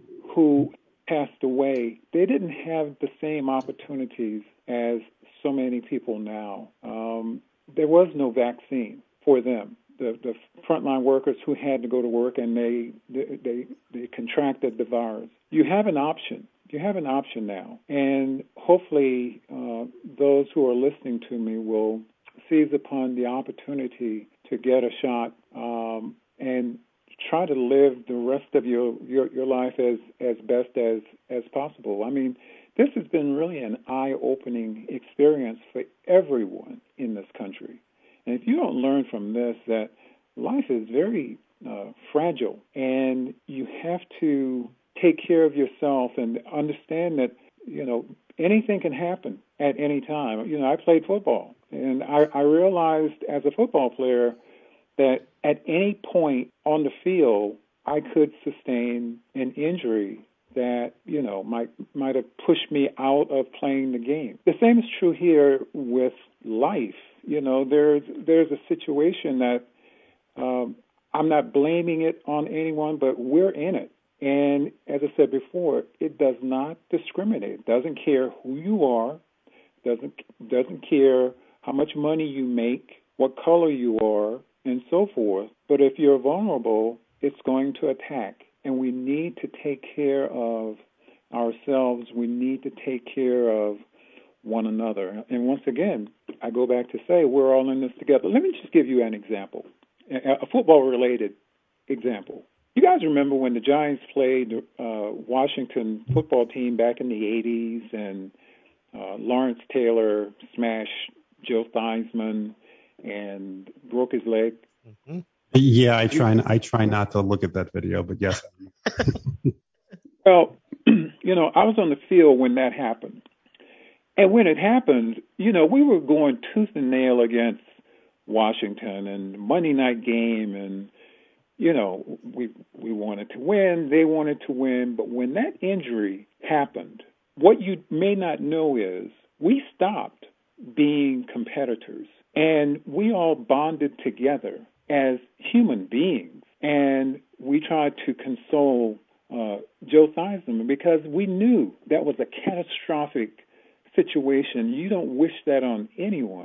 who passed away, they didn't have the same opportunities as so many people now. Um, there was no vaccine for them. The, the frontline workers who had to go to work and they, they they contracted the virus. You have an option. You have an option now, and hopefully uh, those who are listening to me will seize upon the opportunity to get a shot um, and try to live the rest of your, your, your life as, as best as, as possible. I mean, this has been really an eye-opening experience for everyone in this country. And if you don't learn from this that life is very uh, fragile and you have to take care of yourself and understand that, you know, anything can happen at any time. You know, I played football, and I, I realized as a football player that at any point on the field, I could sustain an injury that, you know, might might have pushed me out of playing the game. The same is true here with life. You know, there's there's a situation that um, I'm not blaming it on anyone, but we're in it. And as I said before, it does not discriminate. It doesn't care who you are, doesn't doesn't care how much money you make, what color you are, and so forth. But if you're vulnerable, it's going to attack. And we need to take care of ourselves. We need to take care of one another. And once again, I go back to say we're all in this together. Let me just give you an example, a football-related example. You guys remember when the Giants played uh, Washington football team back in the eighties, and uh, Lawrence Taylor smashed Joe Theismann and broke his leg? Mm-hmm. Yeah, I try. I try not to look at that video, but yes. Well, you know, I was on the field when that happened, and when it happened, you know, we were going tooth and nail against Washington and Monday night game, and you know, we we wanted to win, they wanted to win, but when that injury happened, what you may not know is we stopped being competitors, and we all bonded together as human beings, and we tried to console uh, Joe Theismann because we knew that was a catastrophic situation. You don't wish that on anyone.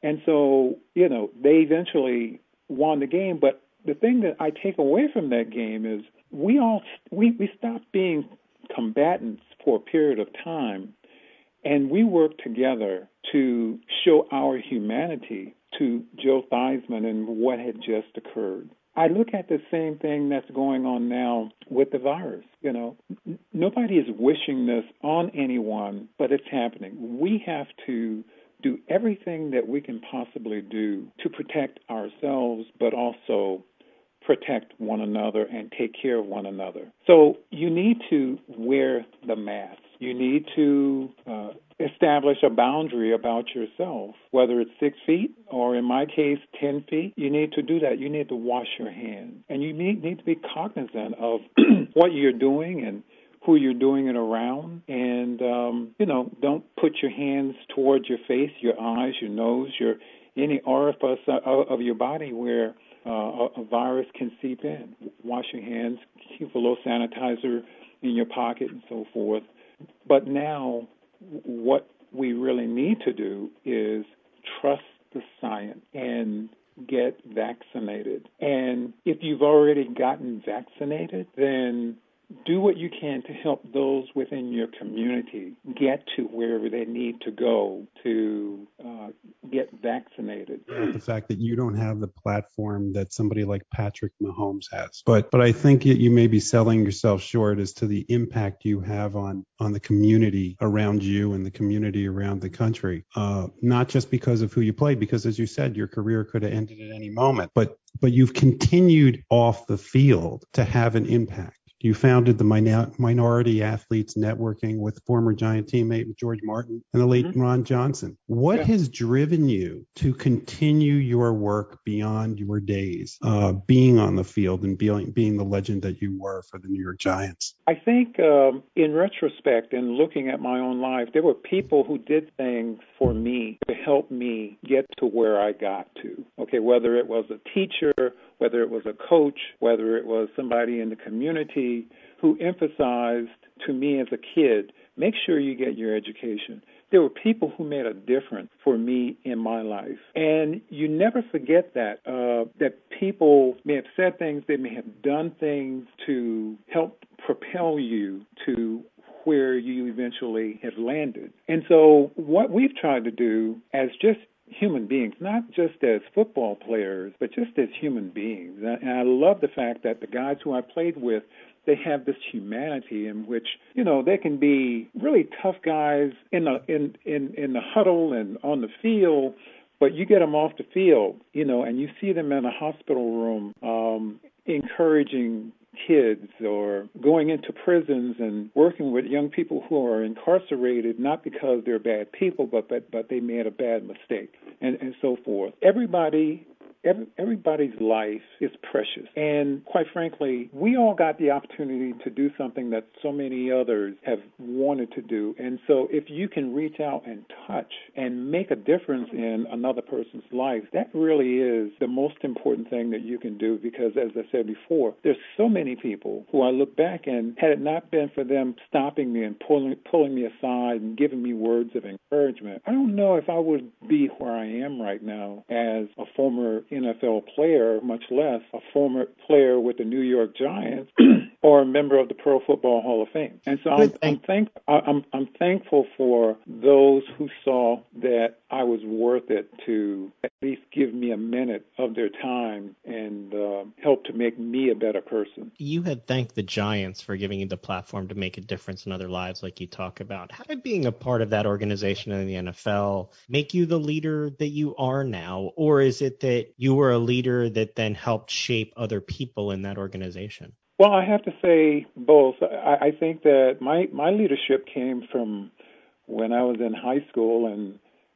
And so, you know, they eventually won the game. But the thing that I take away from that game is we all we, we stopped being combatants for a period of time, and we worked together to show our humanity to Joe Theismann and what had just occurred. I look at the same thing that's going on now with the virus. You know, N- nobody is wishing this on anyone, but it's happening. We have to do everything that we can possibly do to protect ourselves, but also protect one another and take care of one another. So you need to wear the mask. You need to uh, establish a boundary about yourself, whether it's six feet or, in my case, ten feet. You need to do that. You need to wash your hands. And you need, need to be cognizant of what you're doing and who you're doing it around. And, um, you know, don't put your hands towards your face, your eyes, your nose, your any orifice of, of your body where uh, a, a virus can seep in. Wash your hands, keep a little sanitizer in your pocket and so forth. But now what we really need to do is trust the science and get vaccinated. And if you've already gotten vaccinated, then do what you can to help those within your community get to wherever they need to go to uh, get vaccinated. The fact that you don't have the platform that somebody like Patrick Mahomes has. But but I think you may be selling yourself short as to the impact you have on, on the community around you and the community around the country. Uh, not just because of who you played, because as you said, your career could have ended at any moment, but but you've continued off the field to have an impact. You founded the Min- Minority Athletes Networking with former Giant teammate George Martin and the late mm-hmm. Ron Johnson. What yeah. has driven you to continue your work beyond your days, uh, being on the field and being, being the legend that you were for the New York Giants? I think um, in retrospect and looking at my own life, there were people who did things for me to help me get to where I got to. Okay, whether it was a teacher, whether it was a coach, whether it was somebody in the community who emphasized to me as a kid, make sure you get your education. There were people who made a difference for me in my life. And you never forget that, uh, that people may have said things, they may have done things to help propel you to where you eventually have landed. And so what we've tried to do as just human beings, not just as football players, but just as human beings. And I love the fact that the guys who I played with, they have this humanity in which, you know, they can be really tough guys in the in, in, in the huddle and on the field, but you get them off the field, you know, and you see them in a hospital room um, encouraging kids or going into prisons and working with young people who are incarcerated, not because they're bad people, but but, but they made a bad mistake, and, and so forth. Everybody Every, everybody's life is precious. And quite frankly, we all got the opportunity to do something that so many others have wanted to do. And so if you can reach out and touch and make a difference in another person's life, that really is the most important thing that you can do, because as I said before, there's so many people who I look back and had it not been for them stopping me and pulling, pulling me aside and giving me words of encouragement, I don't know if I would be where I am right now as a former N F L player, much less a former player with the New York Giants or a member of the Pro Football Hall of Fame. And so I'm, I'm, thank, I'm, I'm thankful for those who saw that I was worth it to at least give me a minute of their time and uh, help to make me a better person. You had thanked the Giants for giving you the platform to make a difference in other lives like you talk about. How did being a part of that organization in the N F L make you the leader that you are now? Or is it that you were a leader that then helped shape other people in that organization? Well, I have to say both. I, I think that my, my leadership came from when I was in high school, and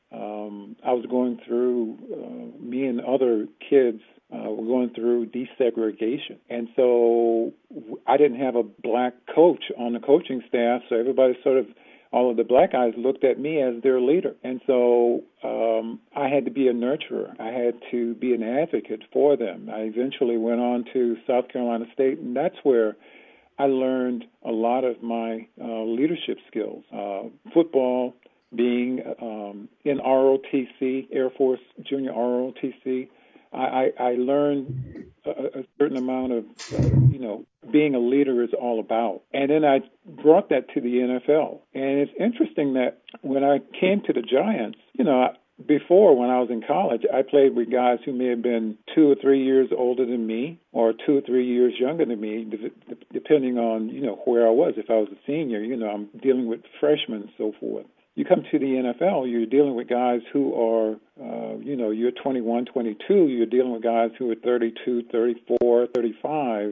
um, I was going through, uh, me and other kids uh, were going through desegregation. And so I didn't have a black coach on the coaching staff, so everybody sort of, all of the black guys looked at me as their leader. And so um, I had to be a nurturer. I had to be an advocate for them. I eventually went on to South Carolina State, and that's where I learned a lot of my uh, leadership skills. Uh, football, being um, in R O T C, Air Force Junior R O T C, I, I, I learned a, a certain amount of, uh, you know, being a leader is all about. And then I brought that to the N F L. And it's interesting that when I came to the Giants, you know, I, before, when I was in college, I played with guys who may have been two or three years older than me or two or three years younger than me, de- depending on, you know, where I was. If I was a senior, you know, I'm dealing with freshmen and so forth. You come to the N F L, you're dealing with guys who are, uh, you know, you're twenty-one, twenty-two. You're dealing with guys who are thirty-two, thirty-four, thirty-five.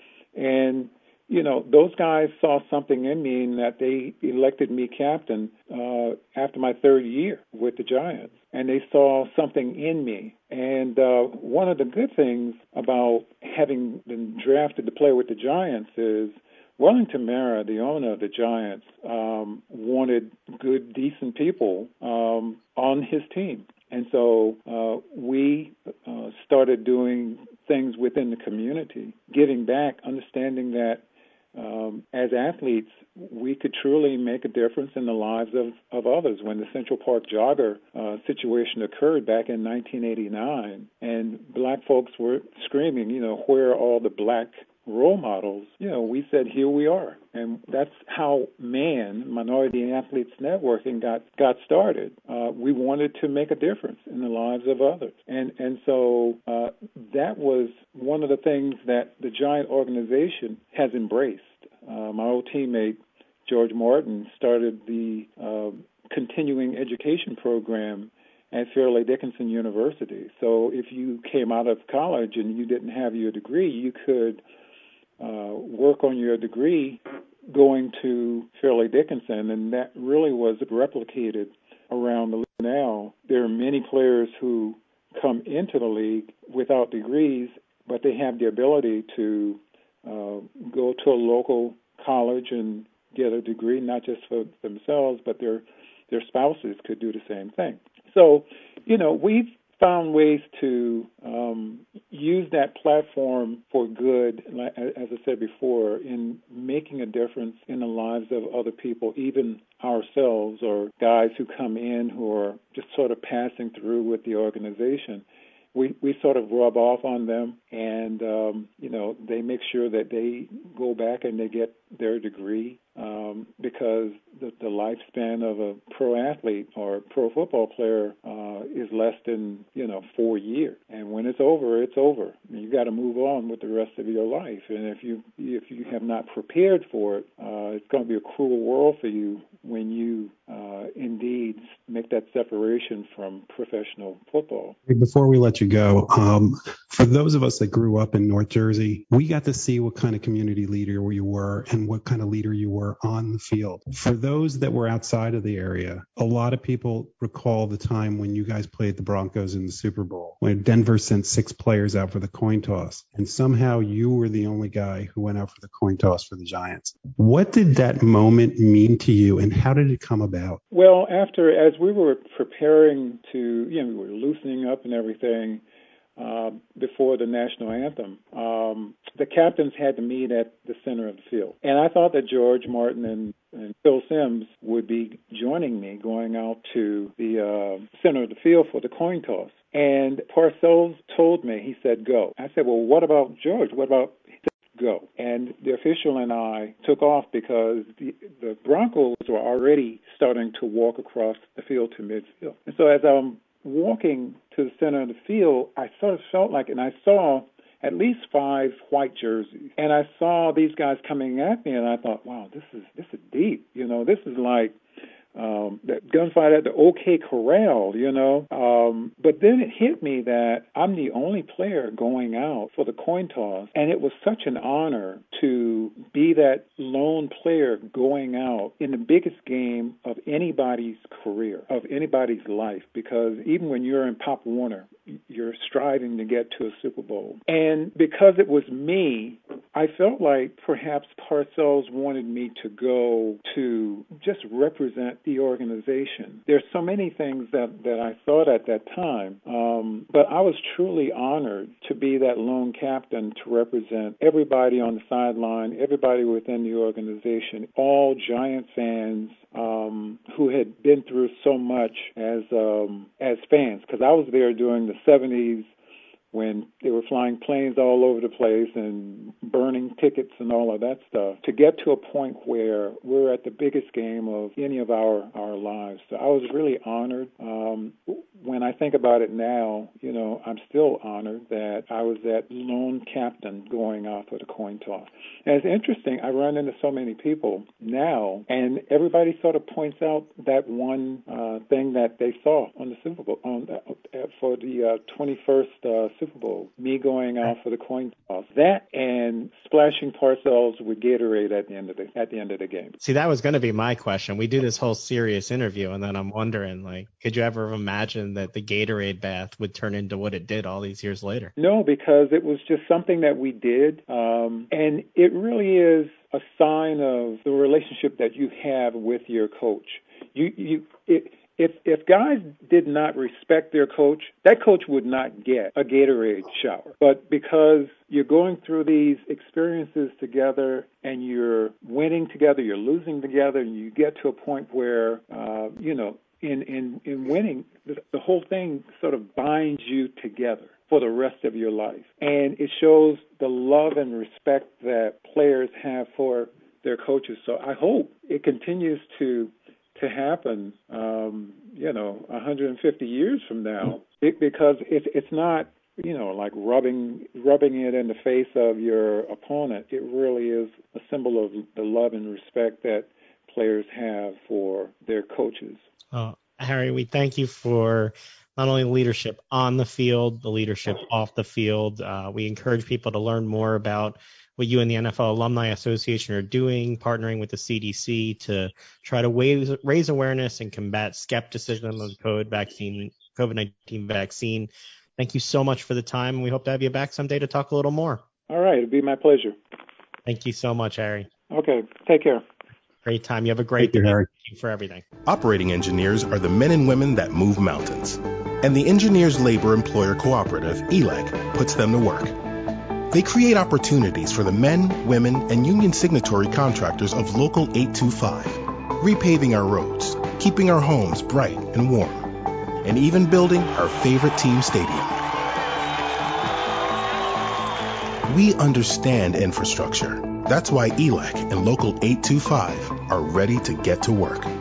And you know, those guys saw something in me and that they elected me captain uh, after my third year with the Giants. And they saw something in me. And uh, one of the good things about having been drafted to play with the Giants is Wellington Mara, the owner of the Giants, um, wanted good, decent people um, on his team. And so uh, we uh, started doing things within the community, giving back, understanding that Um, as athletes, we could truly make a difference in the lives of, of others. When the Central Park jogger uh, situation occurred back in nineteen eighty-nine, and black folks were screaming, you know, where are all the black role models? You know, we said, here we are. And that's how MAN, Minority Athletes Networking, got, got started. Uh, we wanted to make a difference in the lives of others. And, and so uh, that was one of the things that the Giant organization has embraced. Uh, my old teammate, George Martin, started the uh, continuing education program at Fairleigh Dickinson University. So if you came out of college and you didn't have your degree, you could uh, work on your degree going to Fairleigh Dickinson, and that really was replicated around the league now. There are many players who come into the league without degrees, but they have the ability to uh, go to a local college and get a degree, not just for themselves, but their their spouses could do the same thing. So, you know, we've found ways to um, use that platform for good, as I said before, in making a difference in the lives of other people, even ourselves or guys who come in who are just sort of passing through with the organization. We we sort of rub off on them, and um, you know, they make sure that they go back and they get their degree um, because the, the lifespan of a pro athlete or pro football player uh, is less than you know four years, and when it's over, it's over. You got to move on with the rest of your life, and if you if you have not prepared for it, uh, it's going to be a cruel world for you when you uh, indeed make that separation from professional football. Before we let you go, um, for those of us that grew up in North Jersey, we got to see what kind of community leader you were and what kind of leader you were on the field. For those that were outside of the area, a lot of people recall the time when you guys played the Broncos in the Super Bowl, when Denver sent six players out for the coin toss, and somehow you were the only guy who went out for the coin toss for the Giants. What did that moment mean to you, and how did it come about? Well, after, as we were preparing to, you know, we were loosening up and everything uh, before the national anthem, um, the captains had to meet at the center of the field. And I thought that George Martin and, and Phil Simms would be joining me going out to the uh, center of the field for the coin toss. And Parcells told me, he said, go. I said, well, what about George? What about go? And the official and I took off because the, the Broncos were already starting to walk across the field to midfield. And so as I'm walking to the center of the field, I sort of felt like, and I saw at least five white jerseys. And I saw these guys coming at me, and I thought, wow, this is this is deep. You know, this is like um, that gunfight at the OK Corral, you know. Um, but then it hit me that I'm the only player going out for the coin toss, and it was such an honor to be that lone player going out in the biggest game of anybody's career, of anybody's life, because even when you're in Pop Warner, you're striving to get to a Super Bowl. And because it was me I felt like perhaps Parcells wanted me to go to just represent the organization. There's so many things that, that I thought at that time, um, but I was truly honored to be that lone captain to represent everybody on the sideline, everybody within the organization, all Giant fans um, who had been through so much as um, as fans, because I was there during the seventies when they were flying planes all over the place and burning tickets and all of that stuff, to get to a point where we're at the biggest game of any of our, our lives. So I was really honored. Um, when I think about it now, you know, I'm still honored that I was that lone captain going off with a coin toss. And it's interesting, I run into so many people now, and everybody sort of points out that one uh, thing that they saw on the Super Bowl, on, uh, for the uh, twenty-first uh, Super Bowl, me going off for the coin toss. That and splashing Parcells with Gatorade at the end of the at the end of the game. See, that was going to be my question. We do this whole serious interview, and then I'm wondering, like, could you ever imagine that the Gatorade bath would turn into what it did all these years later? No, because it was just something that we did, um, and it really is a sign of the relationship that you have with your coach. You, you, it, If if guys did not respect their coach, that coach would not get a Gatorade shower. But because you're going through these experiences together and you're winning together, you're losing together, and you get to a point where, uh, you know, in, in, in winning, the, the whole thing sort of binds you together for the rest of your life. And it shows the love and respect that players have for their coaches. So I hope it continues to to happen, um, you know, one hundred fifty years from now, it, because it, it's not, you know, like rubbing rubbing it in the face of your opponent. It really is a symbol of the love and respect that players have for their coaches. Uh, Harry, we thank you for not only leadership on the field, the leadership off the field. Uh, we encourage people to learn more about what you and the N F L Alumni Association are doing, partnering with the C D C to try to raise, raise awareness and combat skepticism of the COVID vaccine, COVID nineteen vaccine. Thank you so much for the time, and we hope to have you back someday to talk a little more. All right, it'd be my pleasure. Thank you so much, Harry. Okay, take care. Great time. You have a great Thank you, day. Harry. Thank you for everything. Operating engineers are the men and women that move mountains. And the Engineers Labor Employer Cooperative, E L E C, puts them to work. They create opportunities for the men, women, and union signatory contractors of Local eight two five, repaving our roads, keeping our homes bright and warm, and even building our favorite team stadium. We understand infrastructure. That's why E L E C and Local eight two five are ready to get to work.